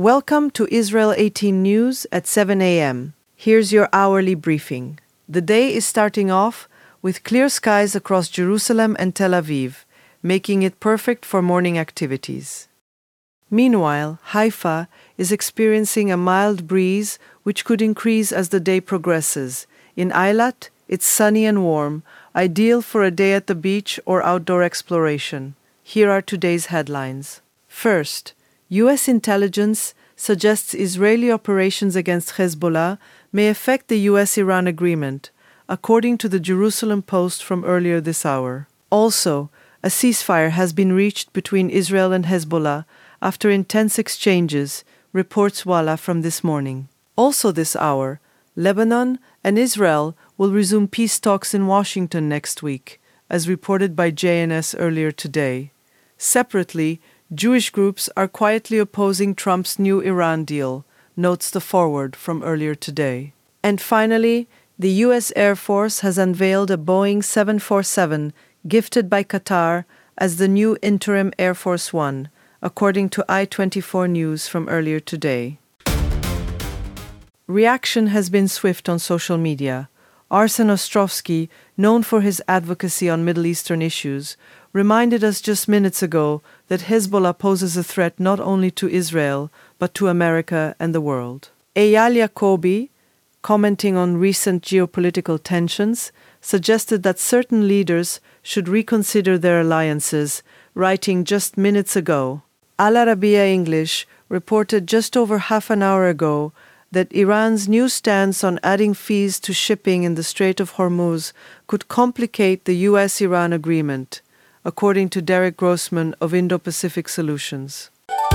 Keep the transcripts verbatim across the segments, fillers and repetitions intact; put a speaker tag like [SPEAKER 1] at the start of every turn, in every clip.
[SPEAKER 1] Welcome to Israel eighteen News at seven a m Here's your hourly briefing. The day is starting off with clear skies across Jerusalem and Tel Aviv, making it perfect for morning activities. Meanwhile, Haifa is experiencing a mild breeze which could increase as the day progresses. In Eilat, it's sunny and warm, ideal for a day at the beach or outdoor exploration. Here are today's headlines. First, U S intelligence suggests Israeli operations against Hezbollah may affect the U S Iran agreement, according to the Jerusalem Post from earlier this hour. Also, a ceasefire has been reached between Israel and Hezbollah after intense exchanges, reports Walla from this morning. Also this hour, Lebanon and Israel will resume peace talks in Washington next week, as reported by J N S earlier today. Separately, Jewish groups are quietly opposing Trump's new Iran deal, notes the Forward from earlier today. And finally, the U S Air Force has unveiled a Boeing seven forty-seven gifted by Qatar as the new interim Air Force One, according to I twenty-four News from earlier today. Reaction has been swift on social media. Arsen Ostrovsky, known for his advocacy on Middle Eastern issues, reminded us just minutes ago that Hezbollah poses a threat not only to Israel, but to America and the world. Eyal Yacobi, commenting on recent geopolitical tensions, suggested that certain leaders should reconsider their alliances, writing just minutes ago. Al Arabiya English reported just over half an hour ago that Iran's new stance on adding fees to shipping in the Strait of Hormuz could complicate the U S Iran agreement, according to Derek Grossman of Indo-Pacific Solutions.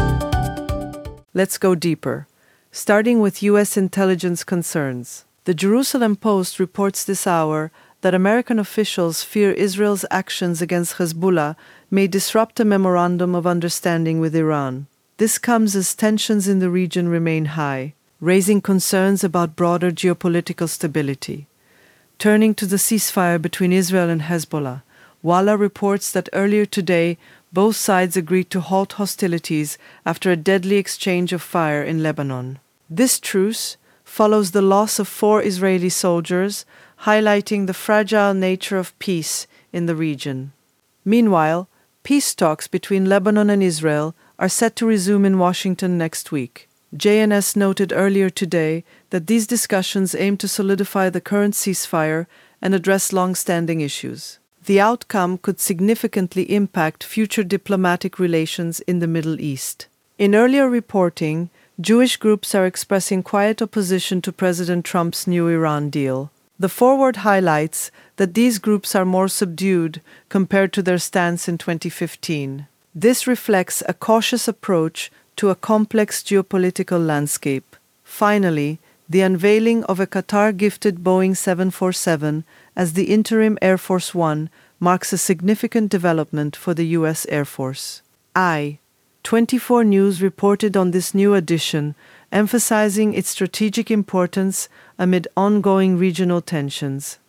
[SPEAKER 1] Let's go deeper, starting with U S intelligence concerns. The Jerusalem Post reports this hour that American officials fear Israel's actions against Hezbollah may disrupt a memorandum of understanding with Iran. This comes as tensions in the region remain high, raising concerns about broader geopolitical stability. Turning to the ceasefire between Israel and Hezbollah, Walla reports that earlier today, both sides agreed to halt hostilities after a deadly exchange of fire in Lebanon. This truce follows the loss of four Israeli soldiers, highlighting the fragile nature of peace in the region. Meanwhile, peace talks between Lebanon and Israel are set to resume in Washington next week. J N S noted earlier today that these discussions aim to solidify the current ceasefire and address long-standing issues. The outcome could significantly impact future diplomatic relations in the Middle East. In earlier reporting, Jewish groups are expressing quiet opposition to President Trump's new Iran deal. The Forward highlights that these groups are more subdued compared to their stance in twenty fifteen. This reflects a cautious approach to a complex geopolitical landscape. Finally, the unveiling of a Qatar-gifted Boeing seven forty-seven as the interim Air Force One marks a significant development for the U S Air Force. I twenty-four News reported on this new addition, emphasizing its strategic importance amid ongoing regional tensions.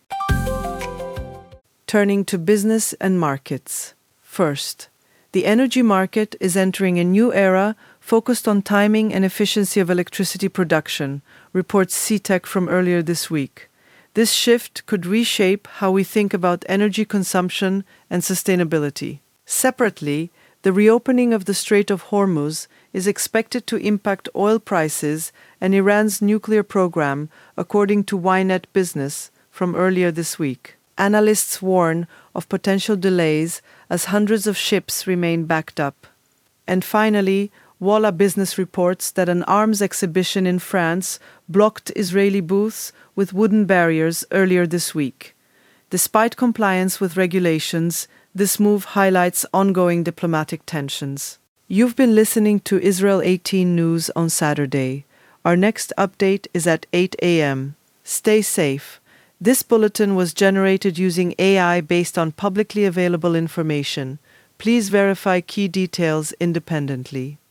[SPEAKER 1] Turning to business and markets. First, the energy market is entering a new era focused on timing and efficiency of electricity production, reports C T E C from earlier this week. This shift could reshape how we think about energy consumption and sustainability. Separately, the reopening of the Strait of Hormuz is expected to impact oil prices and Iran's nuclear program, according to Ynet Business from earlier this week. Analysts warn of potential delays as hundreds of ships remain backed up. And finally, Walla Business reports that an arms exhibition in France blocked Israeli booths with wooden barriers earlier this week. Despite compliance with regulations, this move highlights ongoing diplomatic tensions. You've been listening to Israel eighteen News on Saturday. Our next update is at eight a m Stay safe. This bulletin was generated using A I based on publicly available information. Please verify key details independently.